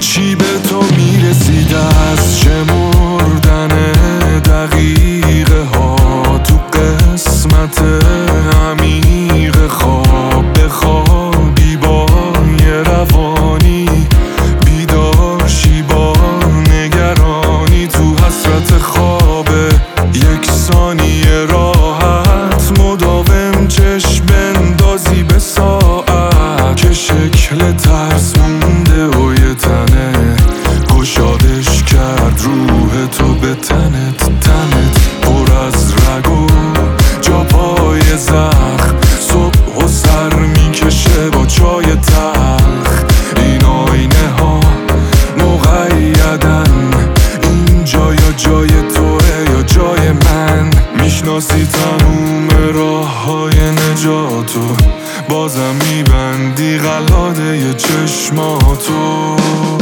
چی به تو میرسید از شمردن دقیقه ها تو قسمت عمیق خواب بخوابی با یه روانی بیدارشی با نگرانی تو حسرت خواب یک ثانیه راحت مداوم چشم بندازی به ساعت که شکل ترس مونده و یه تنه گشادش کرد روح تو به تنت پر از رگ و جا پای زخم صبح و سر میکشه با چای تلخ این آینه ها مقیدن اینجا یا جای توه یا جای من میشناسی تموم راه های نجاتو بازم میبندی قلاده چشماتو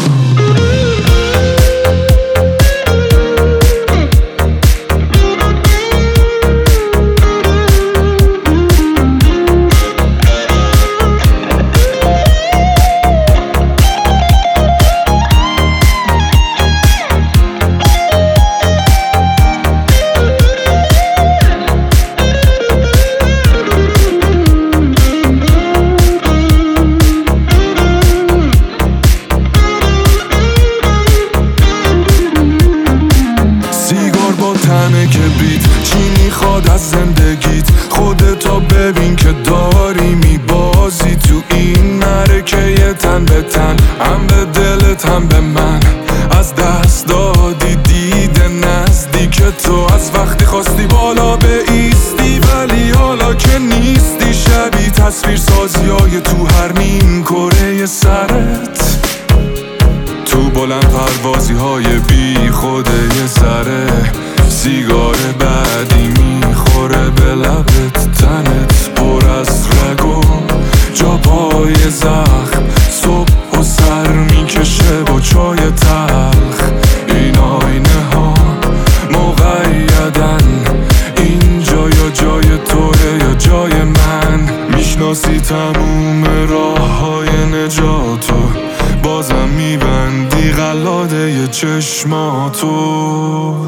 تنه کبریت چی میخواد از زندگیت خودتو ببین که داری میبازی تو این معرکه تن به تن هم به دلت هم به من از دست دادی دید نزدیک تو از وقتی خواستی بالا بایستی ولی حالا که نیستی شبیه تصویر سازی های تو هر نیم کره سرت تو بلند پروازی های بی خوده یه سره سیگار بعدی میخوره به لبت تنت پر از رگ و جا پای زخم صبح و سر میکشه با چای تلخ این آینه ها مقیدن اینجا یا جای توه یا جای من میشناسی تموم راه های نجاتو بازم میبندی قلاده چشماتو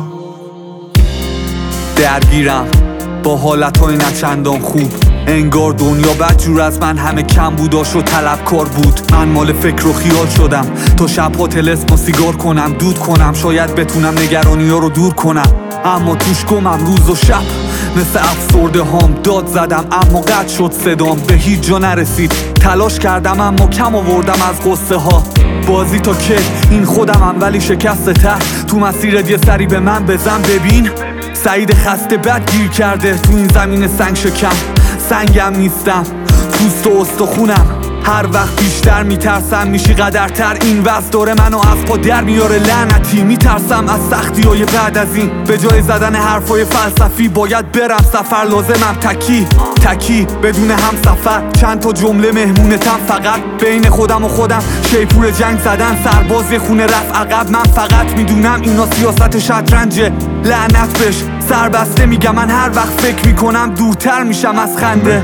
درگیرم با حالتهای نچندان خوب انگار دنیا بدجور از من همه کم بوداش و طلبکار بود من مال فکر و خیال شدم تا شبها طلسم و سیگار کنم دود کنم شاید بتونم نگرانی ها رو دور کنم اما توش گمم روز و شب مثل افسرده هام داد زدم اما قطع شد صدام به هیچ جا نرسید تلاش کردم اما کم آوردم از قصه ها بازی تا که این خودمم ولی شکست ته تو مسیرت یه سری به من بزن ببین سعید خسته بد گیر کرده تو این زمین سنگ شکم سنگم نیستم پوست و استخونم هر وقت بیشتر میترسم میشی قدرتر این وضع داره منو از پا در میاره لعنتی میترسم از سختی های بعد از این به جای زدن حرفای فلسفی باید برم سفر لازمم تکی بدون هم سفر چند تا جمله مهمونتم فقط بین خودم و خودم شیپور جنگ زدن سرباز خونه رفت عقب من فقط میدونم اینا سیاست شطرنجه لعنت بش سربسته میگم من هر وقت فکر میکنم دورتر میشم از خنده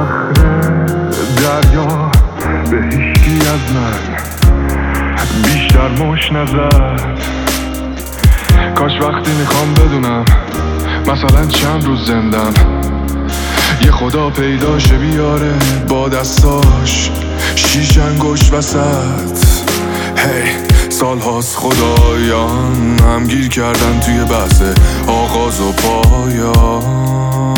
دریا به هیچکی از من بیشتر مش نزد کاش وقتی میخوام بدونم مثلا چند روز زندم یه خدا پیداشه بیاره با دستاش 6 انگشت وسط سال هاست خدایان هم گیر کردن توی بحث آغاز و پایان